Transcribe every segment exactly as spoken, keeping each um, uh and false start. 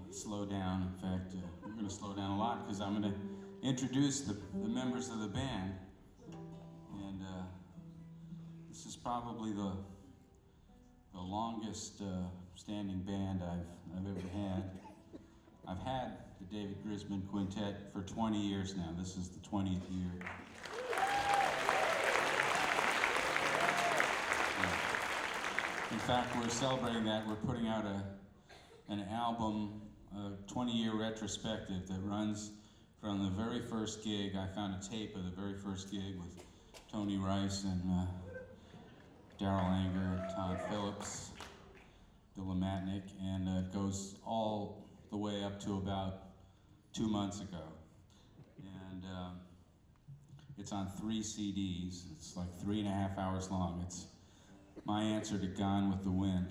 slow down. In fact, uh, we're going to slow down a lot because I'm going to introduce the, the members of the band. And uh, this is probably the, the longest uh, standing band I've, I've ever had. I've had the David Grisman Quintet for twenty years now. This is the twentieth year. In fact, we're celebrating that. We're putting out a, an album, a twenty-year retrospective that runs from the very first gig. I found a tape of the very first gig with Tony Rice and uh, Daryl Anger, Todd Phillips, Bill Matnick, and uh, it goes all the way up to about two months ago. And um, it's on three C Ds. It's like three and a half hours long. It's my answer to Gone with the Wind.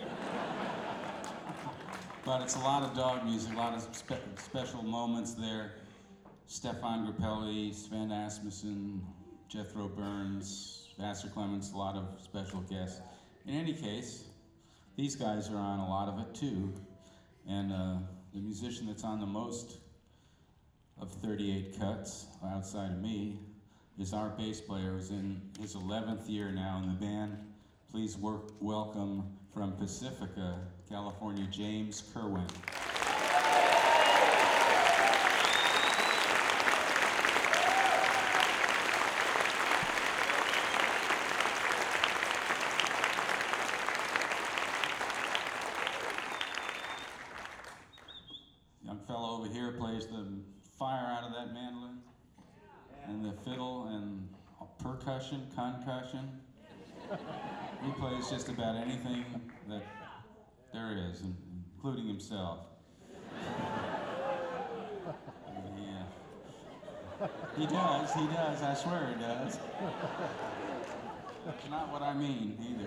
But it's a lot of dog music, a lot of spe special moments there. Stefan Grappelli, Sven Asmussen, Jethro Burns, Vassar Clements, a lot of special guests. In any case, these guys are on a lot of it too. And uh, the musician that's on the most of thirty-eight cuts outside of me is our bass player, who's in his eleventh year now in the band. Please work, welcome from Pacifica, California, James Kerwin. Young fellow over here plays the fire out of that mandolin, and the fiddle and percussion, concussion. He plays just about anything that there is, including himself. Yeah. He does, he does, I swear he does. It's not what I mean, either.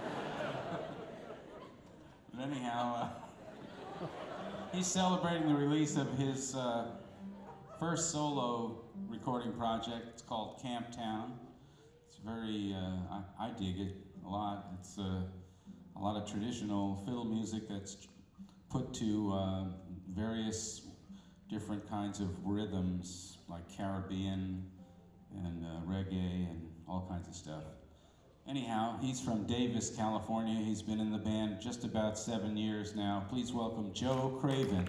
But anyhow, uh, he's celebrating the release of his uh, first solo recording project. It's called Camp Town. It's very, uh, I, I dig it a lot. It's uh, a lot of traditional fiddle music that's put to uh, various different kinds of rhythms, like Caribbean and uh, reggae and all kinds of stuff. Anyhow, he's from Davis, California. He's been in the band just about seven years now. Please welcome Joe Craven.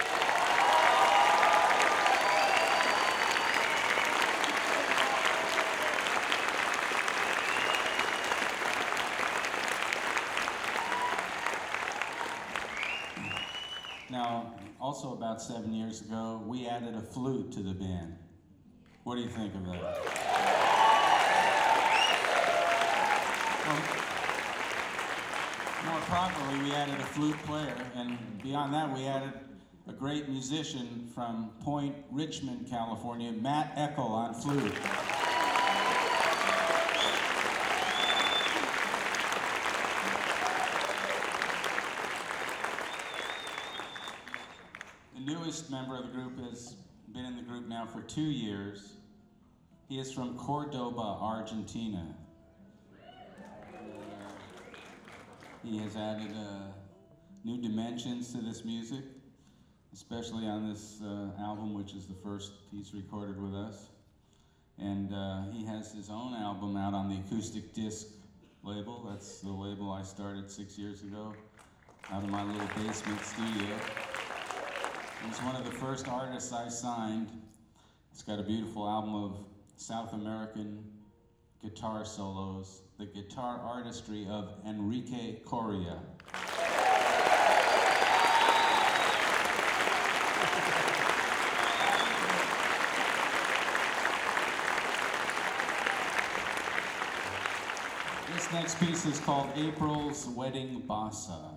Now, also about seven years ago, we added a flute to the band. What do you think of that? Well, more properly, we added a flute player, and beyond that, we added a great musician from Point Richmond, California, Matt Eckel on flute. The newest member of the group has been in the group now for two years. He is from Cordoba, Argentina. Uh, he has added uh, new dimensions to this music, especially on this uh, album, which is the first he's recorded with us. And uh, he has his own album out on the Acoustic Disc label. That's the label I started six years ago out of my little basement studio. He's one of the first artists I signed. It's got a beautiful album of South American guitar solos, the guitar artistry of Enrique Coria. This next piece is called April's Wedding Bossa.